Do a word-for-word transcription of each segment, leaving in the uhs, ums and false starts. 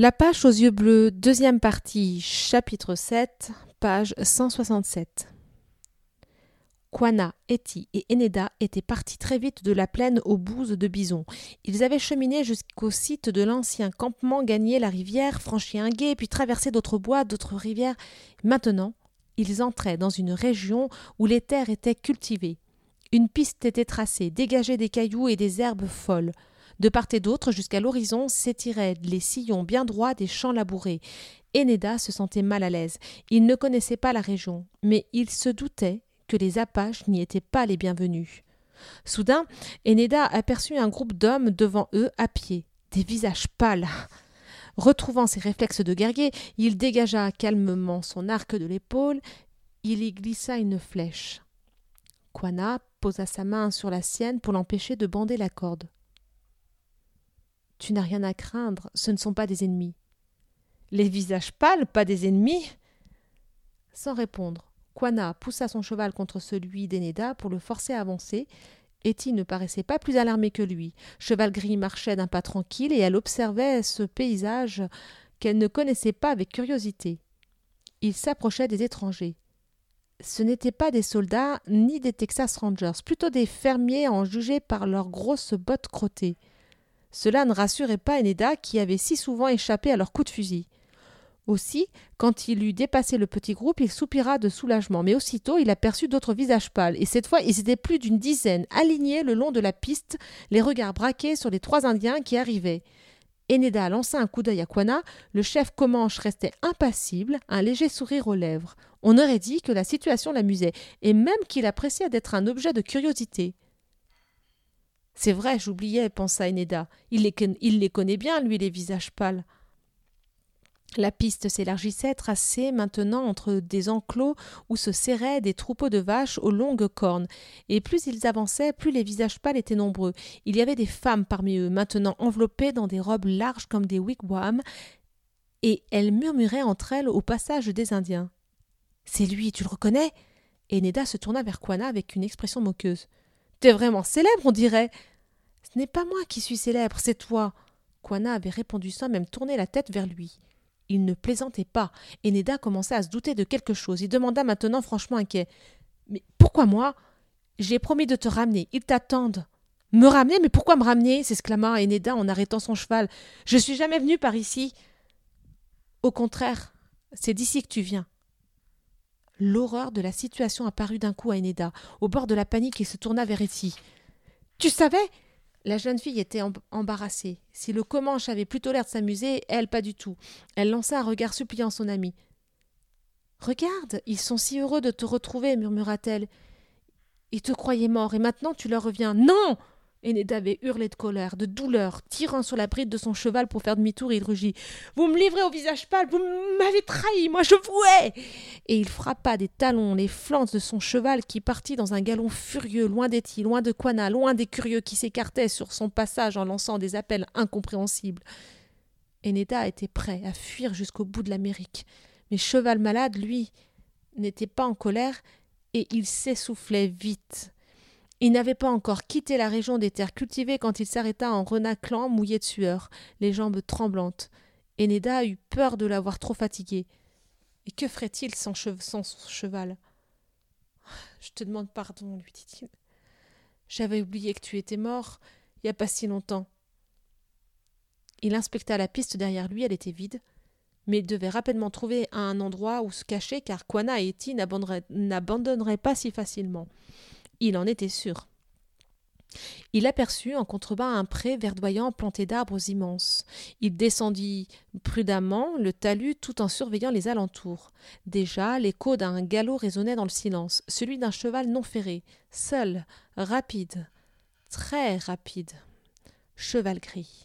L'apache aux yeux bleus, deuxième partie, chapitre sept, page cent soixante-sept. Quanah, Eti et Eneda étaient partis très vite de la plaine aux bouses de bison. Ils avaient cheminé jusqu'au site de l'ancien campement, gagné la rivière, franchi un gué, puis traversé d'autres bois, d'autres rivières. Maintenant, ils entraient dans une région où les terres étaient cultivées. Une piste était tracée, dégagée des cailloux et des herbes folles. De part et d'autre, jusqu'à l'horizon, s'étiraient les sillons bien droits des champs labourés. Eneda se sentait mal à l'aise. Il ne connaissait pas la région, mais il se doutait que les Apaches n'y étaient pas les bienvenus. Soudain, Eneda aperçut un groupe d'hommes devant eux à pied, des visages pâles. Retrouvant ses réflexes de guerrier, il dégagea calmement son arc de l'épaule. Il y glissa une flèche. Quanah posa sa main sur la sienne pour l'empêcher de bander la corde. « Tu n'as rien à craindre, ce ne sont pas des ennemis. »« Les visages pâles, pas des ennemis ?» Sans répondre, Quanah poussa son cheval contre celui d'Eneda pour le forcer à avancer. Eti ne paraissait pas plus alarmée que lui. Cheval Gris marchait d'un pas tranquille et elle observait ce paysage qu'elle ne connaissait pas avec curiosité. Il s'approchait des étrangers. Ce n'étaient pas des soldats ni des Texas Rangers, plutôt des fermiers en juger par leurs grosses bottes crottées. Cela ne rassurait pas Eneda qui avait si souvent échappé à leurs coups de fusil. Aussi, quand il eut dépassé le petit groupe, il soupira de soulagement, mais aussitôt il aperçut d'autres visages pâles, et cette fois ils étaient plus d'une dizaine, alignés le long de la piste, les regards braqués sur les trois Indiens qui arrivaient. Eneda lança un coup d'œil à Quanah. Le chef Comanche restait impassible, un léger sourire aux lèvres. On aurait dit que la situation l'amusait, et même qu'il appréciait d'être un objet de curiosité. « C'est vrai, j'oubliais, pensa Eneda. Il les, il les connaît bien, lui, les visages pâles. » La piste s'élargissait, tracée maintenant entre des enclos où se serraient des troupeaux de vaches aux longues cornes. Et plus ils avançaient, plus les visages pâles étaient nombreux. Il y avait des femmes parmi eux, maintenant enveloppées dans des robes larges comme des wigwams, et elles murmuraient entre elles au passage des Indiens. « C'est lui, tu le reconnais ?» Eneda se tourna vers Quanah avec une expression moqueuse. « T'es vraiment célèbre, on dirait !»« Ce n'est pas moi qui suis célèbre, c'est toi !» Quanah avait répondu sans même tourner la tête vers lui. Il ne plaisantait pas. Eneda commença à se douter de quelque chose. Il demanda maintenant franchement inquiet. « Mais pourquoi moi ? J'ai promis de te ramener. Ils t'attendent. »« Me ramener ? Mais pourquoi me ramener ?» s'exclama Eneda en arrêtant son cheval. « Je suis jamais venu par ici. »« Au contraire, c'est d'ici que tu viens. » L'horreur de la situation apparut d'un coup à Eneda. Au bord de la panique, il se tourna vers Eti. « Tu savais ?» La jeune fille était embarrassée. Si le Comanche avait plutôt l'air de s'amuser, elle pas du tout. Elle lança un regard suppliant à son ami. « Regarde, ils sont si heureux de te retrouver, murmura-t-elle. Ils te croyaient mort et maintenant tu leur reviens. Non !» Eneda avait hurlé de colère, de douleur. Tirant sur la bride de son cheval pour faire demi-tour, il rugit. « Vous me livrez au visage pâle, vous m'avez trahi, moi je vous hais !» Et il frappa des talons les flancs de son cheval qui partit dans un galop furieux, loin d'Eti, loin de Quanah, loin des curieux qui s'écartaient sur son passage en lançant des appels incompréhensibles. Eneda était prêt à fuir jusqu'au bout de l'Amérique. Mais Cheval Malade, lui, n'était pas en colère et il s'essoufflait vite. Il n'avait pas encore quitté la région des terres cultivées quand il s'arrêta en renâclant, mouillé de sueur, les jambes tremblantes. Eneda eut peur de l'avoir trop fatigué. Et que ferait-il sans, che- sans son cheval ? « Je te demande pardon, lui dit-il. J'avais oublié que tu étais mort, il n'y a pas si longtemps. » Il inspecta la piste derrière lui, elle était vide, mais il devait rapidement trouver un endroit où se cacher car Quanah et Eti n'abandonneraient, n'abandonneraient pas si facilement. Il en était sûr. Il aperçut en contrebas un pré verdoyant planté d'arbres immenses. Il descendit prudemment le talus tout en surveillant les alentours. Déjà, l'écho d'un galop résonnait dans le silence, celui d'un cheval non ferré, seul, rapide, très rapide. Cheval Gris.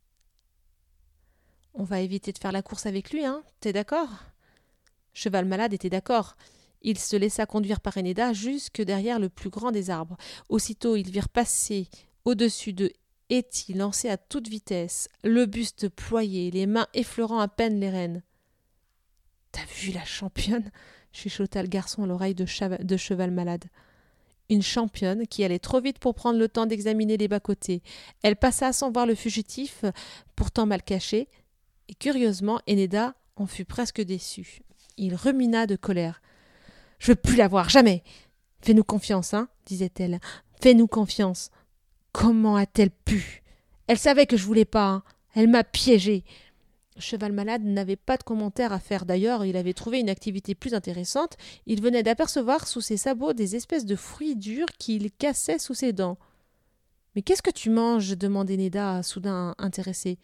« On va éviter de faire la course avec lui, hein ? T'es d'accord ?» Cheval Malade était d'accord. Il se laissa conduire par Eneda jusque derrière le plus grand des arbres. Aussitôt, ils virent passer au-dessus de Eti, lancé à toute vitesse, le buste ployé, les mains effleurant à peine les rênes. « T'as vu la championne ?» chuchota le garçon à l'oreille de, Chava- de Cheval Malade. Une championne qui allait trop vite pour prendre le temps d'examiner les bas-côtés. Elle passa sans voir le fugitif, pourtant mal caché. Et curieusement, Eneda en fut presque déçu. Il rumina de colère. « Je veux plus la voir, jamais. Fais-nous confiance, hein, disait-elle. Fais-nous confiance. Comment a-t-elle pu? Elle savait que je voulais pas, hein. Elle m'a piégée. » Cheval Malade n'avait pas de commentaire à faire. D'ailleurs, il avait trouvé une activité plus intéressante. Il venait d'apercevoir sous ses sabots des espèces de fruits durs qu'il cassait sous ses dents. « Mais qu'est-ce que tu manges ?» demandait Eneda, soudain intéressée.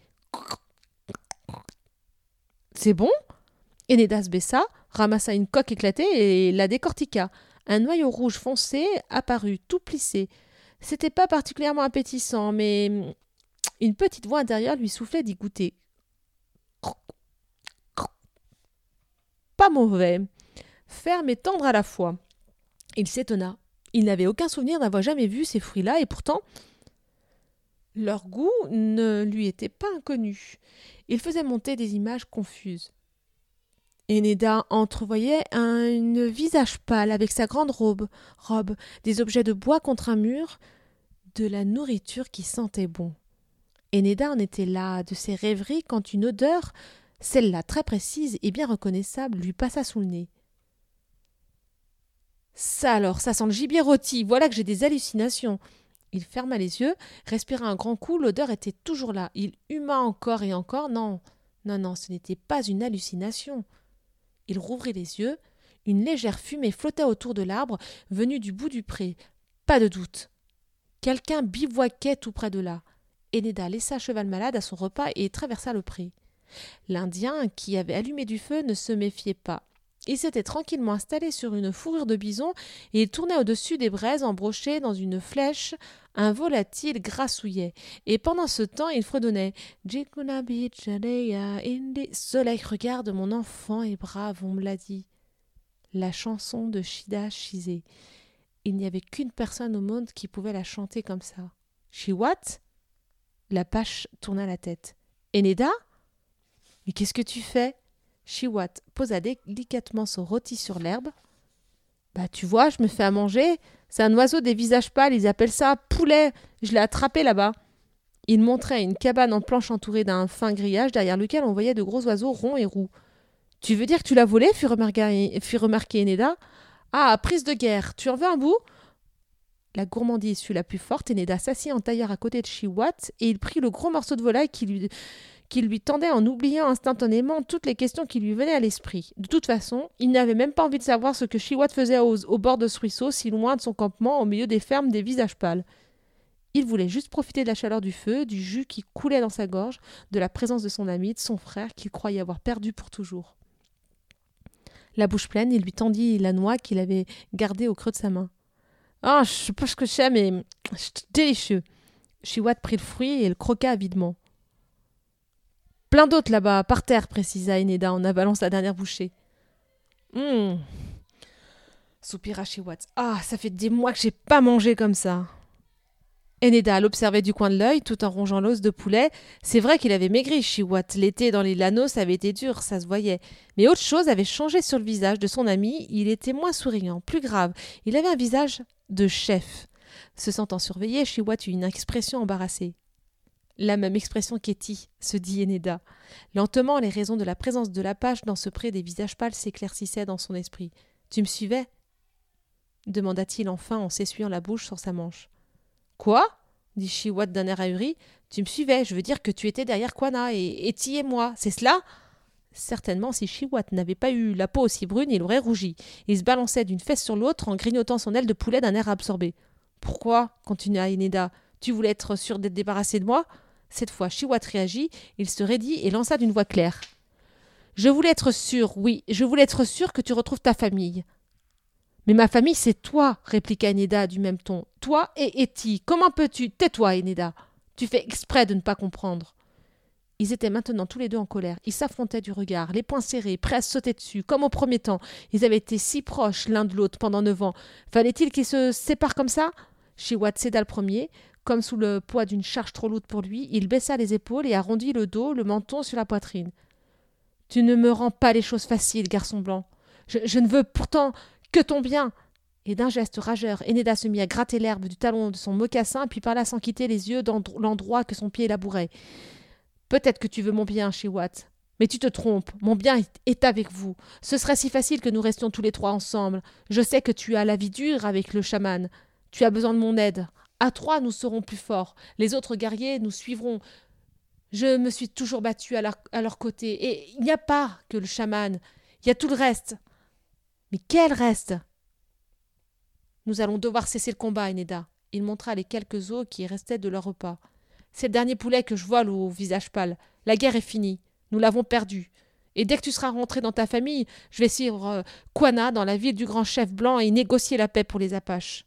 « C'est bon ?» Eneda se baissa, ramassa une coque éclatée et la décortiqua. Un noyau rouge foncé apparut, tout plissé. C'était pas particulièrement appétissant, mais une petite voix intérieure lui soufflait d'y goûter. Pas mauvais, ferme et tendre à la fois. Il s'étonna. Il n'avait aucun souvenir d'avoir jamais vu ces fruits-là, et pourtant, leur goût ne lui était pas inconnu. Il faisait monter des images confuses. Eneda entrevoyait un, un visage pâle avec sa grande robe, robe, des objets de bois contre un mur, de la nourriture qui sentait bon. Eneda en était là, de ses rêveries, quand une odeur, celle-là très précise et bien reconnaissable, lui passa sous le nez. « Ça alors, ça sent le gibier rôti, voilà que j'ai des hallucinations !» Il ferma les yeux, respira un grand coup, l'odeur était toujours là. Il huma encore et encore. Non, non, non, ce n'était pas une hallucination. Il rouvrit les yeux. Une légère fumée flottait autour de l'arbre, venue du bout du pré. Pas de doute. Quelqu'un bivouaquait tout près de là. Eneda laissa Cheval Malade à son repas et traversa le pré. L'Indien, qui avait allumé du feu, ne se méfiait pas. Il s'était tranquillement installé sur une fourrure de bison et il tournait au-dessus des braises embrochées dans une flèche. Un volatile grassouillait. Et pendant ce temps, il fredonnait « Jikuna Bichaleya Indi. Soleil, regarde, mon enfant est brave, on me l'a dit. » La chanson de Shida Shizé. Il n'y avait qu'une personne au monde qui pouvait la chanter comme ça. « Chiwat ?» L'apache tourna la tête. « Eneda ? Mais qu'est-ce que tu fais ?» Chiwat posa délicatement son rôti sur l'herbe. « Bah, tu vois, je me fais à manger. C'est un oiseau des visages pâles, ils appellent ça poulet. Je l'ai attrapé là-bas. » Il montrait une cabane en planche entourée d'un fin grillage derrière lequel on voyait de gros oiseaux ronds et roux. « Tu veux dire que tu l'as volé ?» fit remarquer, fit remarquer Eneda. « Ah, prise de guerre, tu en veux un bout ?» La gourmandise fut la plus forte. Eneda s'assit en tailleur à côté de Chiwat et il prit le gros morceau de volaille qui lui... qu'il lui tendait en oubliant instantanément toutes les questions qui lui venaient à l'esprit. De toute façon, il n'avait même pas envie de savoir ce que Chiwat faisait au, au bord de ce ruisseau, si loin de son campement, au milieu des fermes des visages pâles. Il voulait juste profiter de la chaleur du feu, du jus qui coulait dans sa gorge, de la présence de son ami, de son frère, qu'il croyait avoir perdu pour toujours. La bouche pleine, il lui tendit la noix qu'il avait gardée au creux de sa main. « Ah, je sais pas ce que c'est, mais c'est délicieux !» Chiwat prit le fruit et le croqua avidement. « Plein d'autres là-bas, par terre, » précisa Eneda en avalant sa dernière bouchée. Hum, soupira Chiwat. « Ah, ça fait des mois que j'ai pas mangé comme ça. » Eneda l'observait du coin de l'œil, tout en rongeant l'os de poulet. C'est vrai qu'il avait maigri, Chiwat. L'été dans les Llanos avait été dur, ça se voyait. Mais autre chose avait changé sur le visage de son ami. Il était moins souriant, plus grave. Il avait un visage de chef. Se sentant surveillé, Chiwat eut une expression embarrassée. La même expression qu'Eti, se dit Eneda. Lentement, les raisons de la présence de l'Apache dans ce pré des visages pâles s'éclaircissaient dans son esprit. « Tu me suivais ?» demanda-t-il enfin en s'essuyant la bouche sur sa manche. « Quoi ?» dit Chiwat d'un air ahuri. « Tu me suivais, je veux dire que tu étais derrière Quanah et Eti et moi, c'est cela ?» Certainement, si Chiwat n'avait pas eu la peau aussi brune, il aurait rougi. Il se balançait d'une fesse sur l'autre en grignotant son aile de poulet d'un air absorbé. « Pourquoi ?» continua Eneda. « Tu voulais être sûr d'être débarrassé de moi ?» Cette fois, Chiwat réagit, il se raidit et lança d'une voix claire. « Je voulais être sûr, oui, je voulais être sûr que tu retrouves ta famille. »« Mais ma famille, c'est toi, » répliqua Eneda du même ton. « Toi et Eti. Comment peux-tu » Tais-toi, Eneda. Tu fais exprès de ne pas comprendre. Ils étaient maintenant tous les deux en colère. Ils s'affrontaient du regard, les poings serrés, prêts à se sauter dessus, comme au premier temps. Ils avaient été si proches l'un de l'autre pendant neuf ans. Fallait-il qu'ils se séparent comme ça ? Chiwat céda le premier. Comme sous le poids d'une charge trop lourde pour lui, il baissa les épaules et arrondit le dos, le menton sur la poitrine. « Tu ne me rends pas les choses faciles, garçon blanc. Je, je ne veux pourtant que ton bien. » Et d'un geste rageur, Eneda se mit à gratter l'herbe du talon de son mocassin, puis parla sans quitter les yeux dans l'endroit que son pied labourait. « Peut-être que tu veux mon bien, Chiwat. Mais tu te trompes, mon bien est avec vous. Ce serait si facile que nous restions tous les trois ensemble. Je sais que tu as la vie dure avec le chaman. Tu as besoin de mon aide. À trois, nous serons plus forts. Les autres guerriers nous suivront. Je me suis toujours battue à leur, à leur côté. Et il n'y a pas que le chaman. Il y a tout le reste. Mais quel reste? Nous allons devoir cesser le combat, Eneda. Il montra les quelques os qui restaient de leur repas. C'est le dernier poulet que je vole au visage pâle. La guerre est finie. Nous l'avons perdu. Et dès que tu seras rentré dans ta famille, je vais suivre euh, Quana dans la ville du grand chef blanc et négocier la paix pour les Apaches.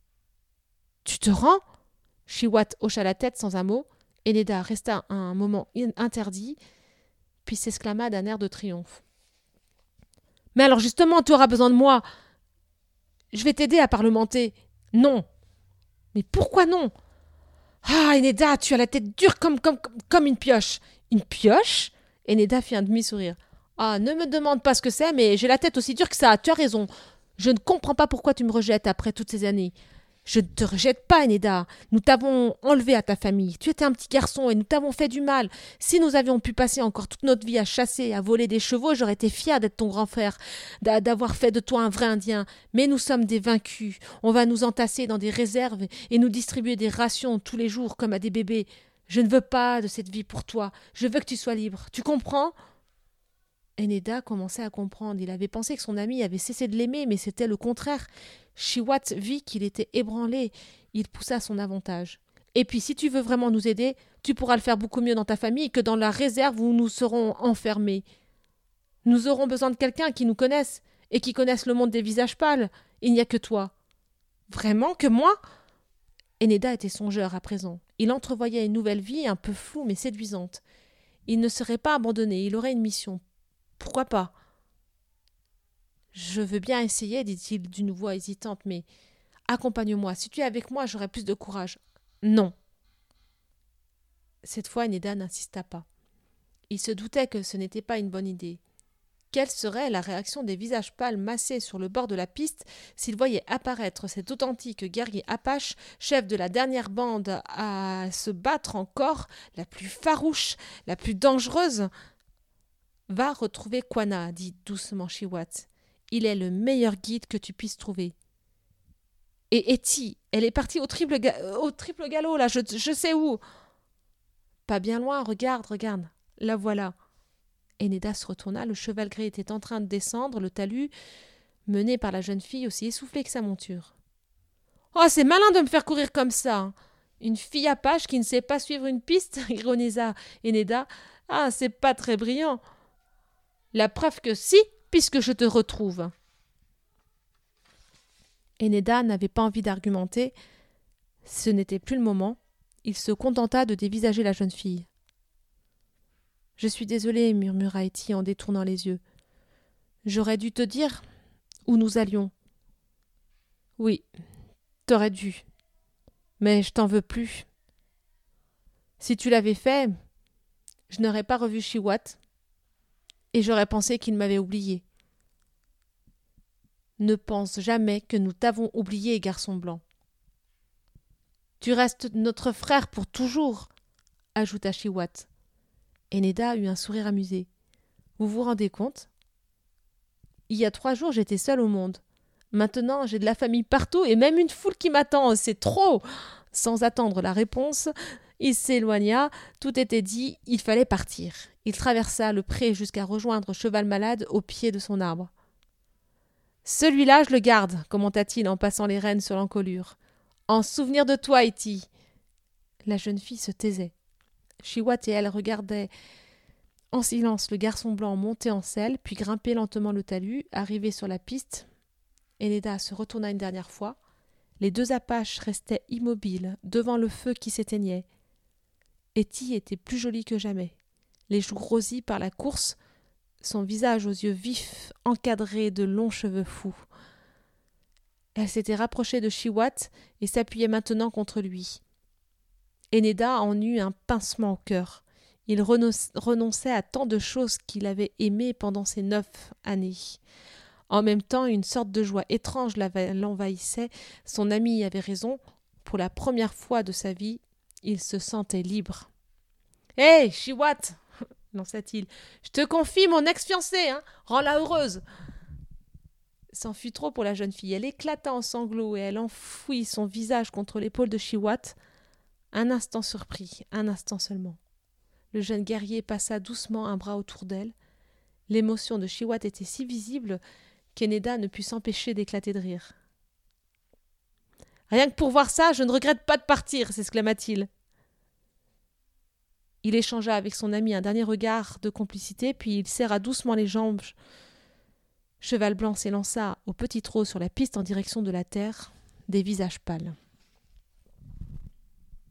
Tu te rends? Chiwat hocha la tête sans un mot. Eneda resta un moment interdit, puis s'exclama d'un air de triomphe. Mais alors justement, tu auras besoin de moi. Je vais t'aider à parlementer. Non. Mais pourquoi non? Ah, Eneda, tu as la tête dure comme, comme, comme une pioche. Une pioche? Eneda fit un demi-sourire. Ah, ne me demande pas ce que c'est, mais j'ai la tête aussi dure que ça. Tu as raison. Je ne comprends pas pourquoi tu me rejettes après toutes ces années. Je ne te rejette pas, Eneda. Nous t'avons enlevé à ta famille. Tu étais un petit garçon et nous t'avons fait du mal. Si nous avions pu passer encore toute notre vie à chasser, à voler des chevaux, j'aurais été fière d'être ton grand frère, d'avoir fait de toi un vrai Indien. Mais nous sommes des vaincus. On va nous entasser dans des réserves et nous distribuer des rations tous les jours comme à des bébés. Je ne veux pas de cette vie pour toi. Je veux que tu sois libre. Tu comprends? Eneda commençait à comprendre. Il avait pensé que son ami avait cessé de l'aimer, mais c'était le contraire. Chiwat vit qu'il était ébranlé. Il poussa son avantage. Et puis, si tu veux vraiment nous aider, tu pourras le faire beaucoup mieux dans ta famille que dans la réserve où nous serons enfermés. Nous aurons besoin de quelqu'un qui nous connaisse et qui connaisse le monde des visages pâles. Il n'y a que toi. Vraiment que moi? Eneda était songeur à présent. Il entrevoyait une nouvelle vie, un peu floue mais séduisante. Il ne serait pas abandonné, il aurait une mission. Pourquoi pas? Je veux bien essayer, dit-il d'une voix hésitante, mais accompagne-moi. Si tu es avec moi, j'aurai plus de courage. Non. Cette fois, Eneda n'insista pas. Il se doutait que ce n'était pas une bonne idée. Quelle serait la réaction des visages pâles massés sur le bord de la piste s'ils voyaient apparaître cet authentique guerrier apache, chef de la dernière bande à se battre encore, la plus farouche, la plus dangereuse? Va retrouver Quana, dit doucement Chiwat. Il est le meilleur guide que tu puisses trouver. Et Etty, elle est partie au triple, ga- au triple galop, là, je, je sais où. Pas bien loin, regarde, regarde. La voilà. Eneda se retourna, le cheval gris était en train de descendre le talus, mené par la jeune fille aussi essoufflée que sa monture. Oh, c'est malin de me faire courir comme ça, hein. Une fille apache qui ne sait pas suivre une piste, ironisa Eneda. Ah, c'est pas très brillant. La preuve que si, puisque je te retrouve. Eneda n'avait pas envie d'argumenter. Ce n'était plus le moment. Il se contenta de dévisager la jeune fille. Je suis désolée, murmura Etty en détournant les yeux. J'aurais dû te dire où nous allions. Oui, t'aurais dû. Mais je t'en veux plus. Si tu l'avais fait, je n'aurais pas revu Chiwat et j'aurais pensé qu'il m'avait oublié. Ne pense jamais que nous t'avons oublié, garçon blanc. Tu restes notre frère pour toujours, ajouta Chiwat. Eneda eut un sourire amusé. Vous vous rendez compte? Il y a trois jours, j'étais seule au monde. Maintenant, j'ai de la famille partout et même une foule qui m'attend. C'est trop! Sans attendre la réponse, il s'éloigna. Tout était dit, il fallait partir. Il traversa le pré jusqu'à rejoindre Cheval Malade au pied de son arbre. Celui-là, je le garde, commenta-t-il en passant les rênes sur l'encolure. En souvenir de toi, Etty. La jeune fille se taisait. Chiwat et elle regardaient en silence le garçon blanc monter en selle, puis grimper lentement le talus, arriver sur la piste. Eneda se retourna une dernière fois. Les deux Apaches restaient immobiles devant le feu qui s'éteignait. Etty était plus jolie que jamais. Les joues rosies par la course, son visage aux yeux vifs, encadré de longs cheveux fous. Elle s'était rapprochée de Chiwat et s'appuyait maintenant contre lui. Eneda en eut un pincement au cœur. Il renonçait à tant de choses qu'il avait aimées pendant ces neuf années. En même temps, une sorte de joie étrange l'envahissait. Son ami avait raison. Pour la première fois de sa vie, il se sentait libre. « Hé, hey, Chiwat !» lança-t-il. Je te confie mon ex-fiancée, hein. Rends-la heureuse. C'en fut trop pour la jeune fille. Elle éclata en sanglots et elle enfouit son visage contre l'épaule de Chiwat. Un instant surpris, un instant seulement. Le jeune guerrier passa doucement un bras autour d'elle. L'émotion de Chiwat était si visible qu'Eneda ne put s'empêcher d'éclater de rire. « Rien que pour voir ça, je ne regrette pas de partir !» s'exclama-t-il. Il échangea avec son ami un dernier regard de complicité, puis il serra doucement les jambes. Cheval Blanc s'élança au petit trot sur la piste en direction de la terre, des visages pâles.